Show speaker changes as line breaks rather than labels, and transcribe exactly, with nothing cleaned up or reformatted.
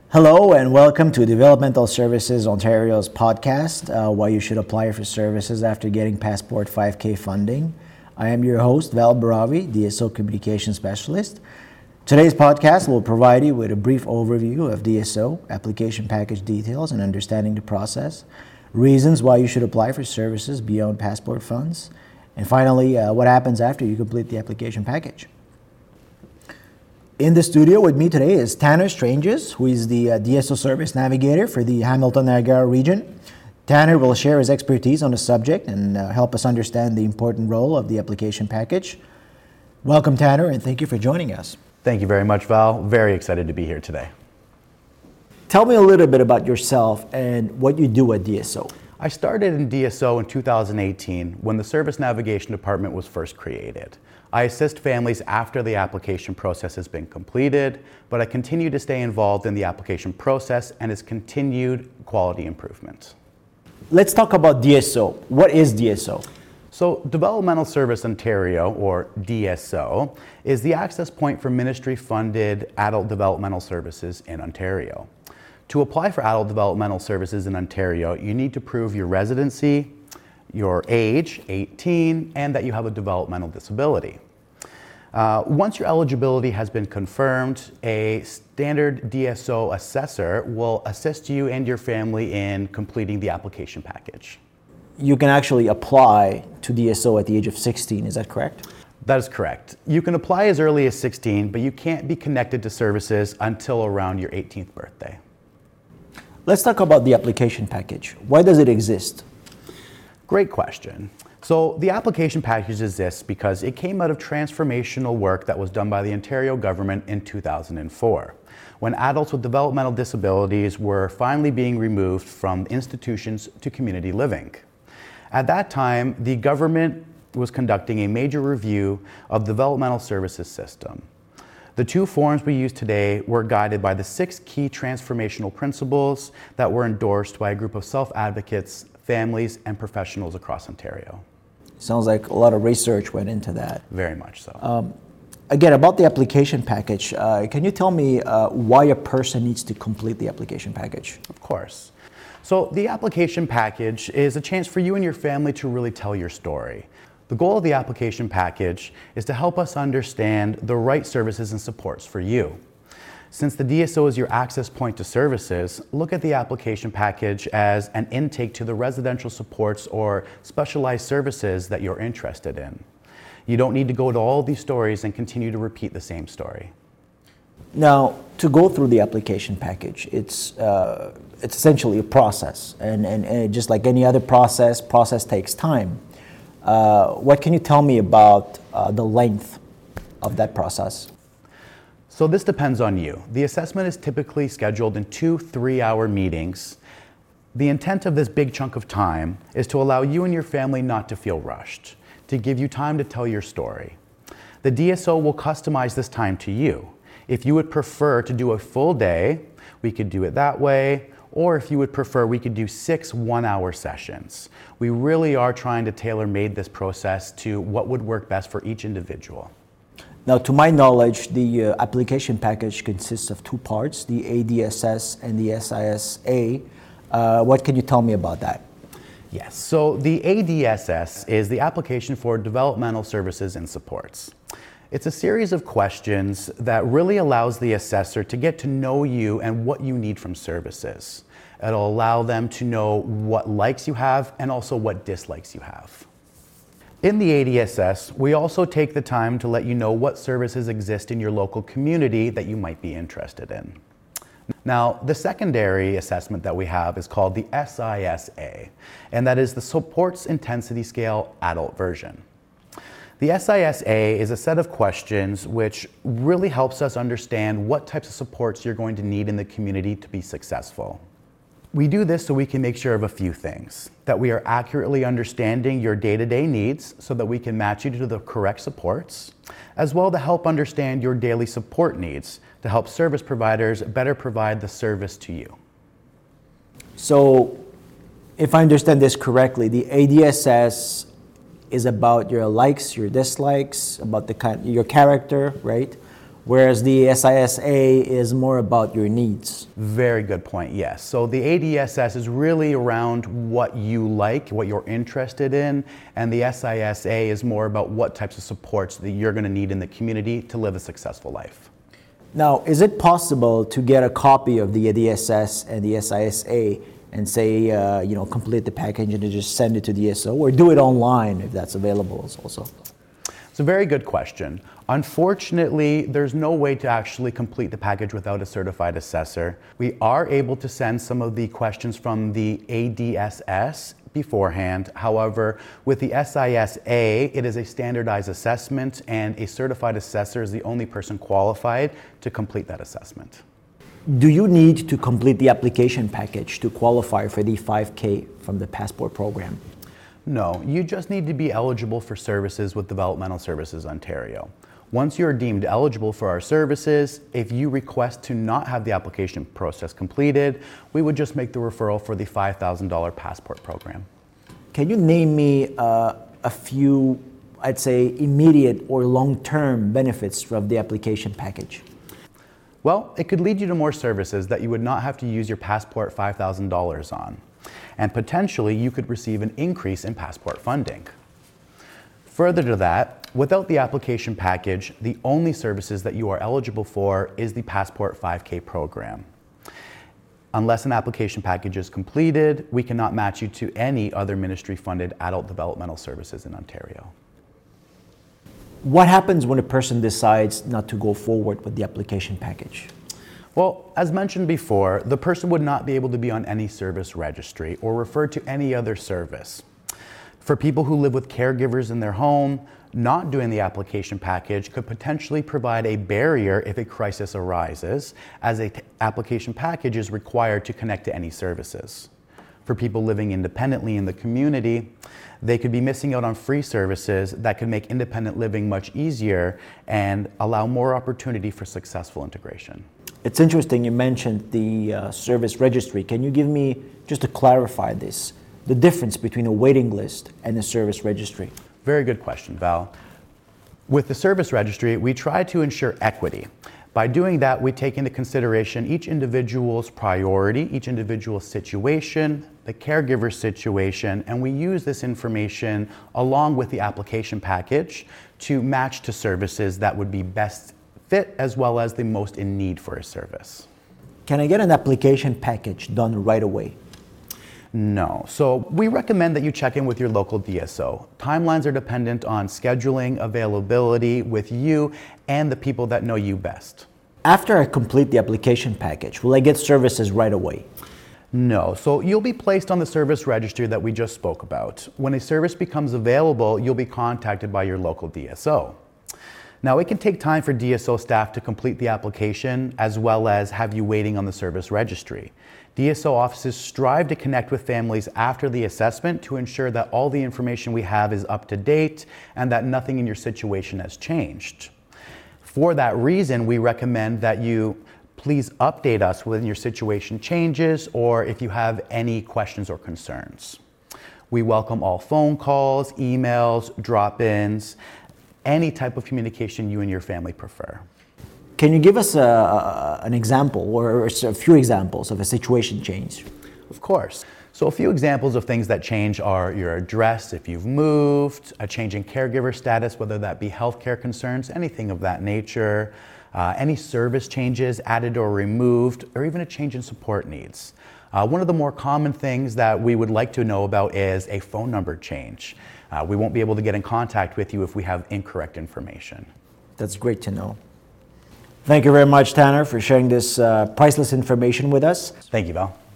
Hello and welcome to Developmental Services Ontario's podcast, uh, why you should apply for services after getting Passport five K funding. I am your host, Val Baravi, D S O Communication Specialist. Today's podcast will provide you with a brief overview of D S O, application package details and understanding the process, reasons why you should apply for services beyond Passport funds, and finally, uh, what happens after you complete the application package. In the studio with me today is Tanner Stranges, who is the uh, D S O Service Navigator for the Hamilton-Niagara region. Tanner will share his expertise on the subject and uh, help us understand the important role of the application package. Welcome, Tanner, and thank you for joining us.
Thank you very much, Val. Very excited to be here today.
Tell me a little bit about yourself and what you do at D S O.
I started in D S O in two thousand eighteen when the Service Navigation Department was first created. I assist families after the application process has been completed, but I continue to stay involved in the application process and its continued quality improvement.
Let's talk about D S O. What is D S O?
So Developmental Service Ontario, or D S O, is the access point for ministry-funded adult developmental services in Ontario. To apply for adult developmental services in Ontario, you need to prove your residency, your age, eighteen, and that you have a developmental disability. Uh, once your eligibility has been confirmed, a standard D S O assessor will assist you and your family in completing the application package.
You can actually apply to D S O at the age of sixteen, is that correct?
That is correct. You can apply as early as sixteen, but you can't be connected to services until around your eighteenth birthday.
Let's talk about the application package. Why does it exist?
Great question. So the application package exists because it came out of transformational work that was done by the Ontario government in two thousand four, when adults with developmental disabilities were finally being removed from institutions to community living. At that time, the government was conducting a major review of the developmental services system. The two forms we use today were guided by the six key transformational principles that were endorsed by a group of self-advocates, families, and professionals across Ontario.
Sounds like a lot of research went into that.
Very much so.
Um, again, about the application package, uh, can you tell me uh, why a person needs to complete the application package?
Of course. So the application package is a chance for you and your family to really tell your story. The goal of the application package is to help us understand the right services and supports for you. Since the D S O is your access point to services, look at the application package as an intake to the residential supports or specialized services that you're interested in. You don't need to go to all these stories and continue to repeat the same story.
Now, to go through the application package, it's uh, it's essentially a process, and, and, and just like any other process, process takes time. Uh, what can you tell me about uh, the length of that process?
So this depends on you. The assessment is typically scheduled in two three-hour meetings. The intent of this big chunk of time is to allow you and your family not to feel rushed, to give you time to tell your story. The D S O will customize this time to you. If you would prefer to do a full day, we could do it that way, or if you would prefer, we could do six one-hour sessions. We really are trying to tailor-made this process to what would work best for each individual.
Now, to my knowledge, the uh, application package consists of two parts, the A D S S and the S I S A. Uh, what can you tell me about that?
Yes, so the A D S S is the application for developmental services and supports. It's a series of questions that really allows the assessor to get to know you and what you need from services. It'll allow them to know what likes you have and also what dislikes you have. In the A D S S, we also take the time to let you know what services exist in your local community that you might be interested in. Now, the secondary assessment that we have is called the S I S A, and that is the Supports Intensity Scale Adult version. The S I S A is a set of questions which really helps us understand what types of supports you're going to need in the community to be successful. We do this so we can make sure of a few things, that we are accurately understanding your day-to-day needs so that we can match you to the correct supports, as well to help understand your daily support needs to help service providers better provide the service to you.
So, if I understand this correctly, the A D S S is about your likes, your dislikes, about the kind, your character, right? whereas the S I S A is more about your needs.
Very good point, yes. So the A D S S is really around what you like, what you're interested in, and the S I S A is more about what types of supports that you're going to need in the community to live a successful life.
Now, is it possible to get a copy of the A D S S and the S I S A and say, uh, you know, complete the package and just send it to D S O, or do it online if that's available also?
It's a very good question. Unfortunately, there's no way to actually complete the package without a certified assessor. We are able to send some of the questions from the A D S S beforehand. However, with the S I S A, it is a standardized assessment, and a certified assessor is the only person qualified to complete that assessment.
Do you need to complete the application package to qualify for the five K from the Passport program?
No, you just need to be eligible for services with Developmental Services Ontario. Once you're deemed eligible for our services, if you request to not have the application process completed, we would just make the referral for the five thousand dollars Passport program.
Can you name me uh, a few, I'd say, immediate or long-term benefits of the application package?
Well, it could lead you to more services that you would not have to use your Passport five thousand dollars on. And potentially you could receive an increase in Passport funding. Further to that, without the application package, the only services that you are eligible for is the Passport five K program. Unless an application package is completed, we cannot match you to any other ministry-funded adult developmental services in Ontario.
What happens when a person decides not to go forward with the application package?
Well, as mentioned before, the person would not be able to be on any service registry or referred to any other service. For people who live with caregivers in their home, not doing the application package could potentially provide a barrier if a crisis arises, as an application package is required to connect to any services. For people living independently in the community, they could be missing out on free services that could make independent living much easier and allow more opportunity for successful integration.
It's interesting you mentioned the uh, service registry. Can you give me, just to clarify this, the difference between a waiting list and a service registry?
Very good question, Val. With the service registry, we try to ensure equity. By doing that, we take into consideration each individual's priority, each individual's situation, the caregiver's situation, and we use this information along with the application package to match to services that would be best fit as well as the most in need for a service.
Can I get an application package done right away?
No. So we recommend that you check in with your local D S O. Timelines are dependent on scheduling, availability with you and the people that know you best.
After I complete the application package, will I get services right away?
No. So you'll be placed on the service registry that we just spoke about. When a service becomes available, you'll be contacted by your local D S O. Now, it can take time for D S O staff to complete the application as well as have you waiting on the service registry. D S O offices strive to connect with families after the assessment to ensure that all the information we have is up to date and that nothing in your situation has changed. For that reason, we recommend that you please update us when your situation changes or if you have any questions or concerns. We welcome all phone calls, emails, drop-ins, any type of communication you and your family prefer.
Can you give us a, a, an example or a few examples of a situation change?
Of course. So a few examples of things that change are your address if you've moved, a change in caregiver status, whether that be healthcare concerns, anything of that nature, uh, any service changes added or removed, or even a change in support needs. Uh, one of the more common things that we would like to know about is a phone number change. Uh, we won't be able to get in contact with you if we have incorrect information.
That's great to know. Thank you very much, Tanner, for sharing this uh, priceless information with us.
Thank you, Val.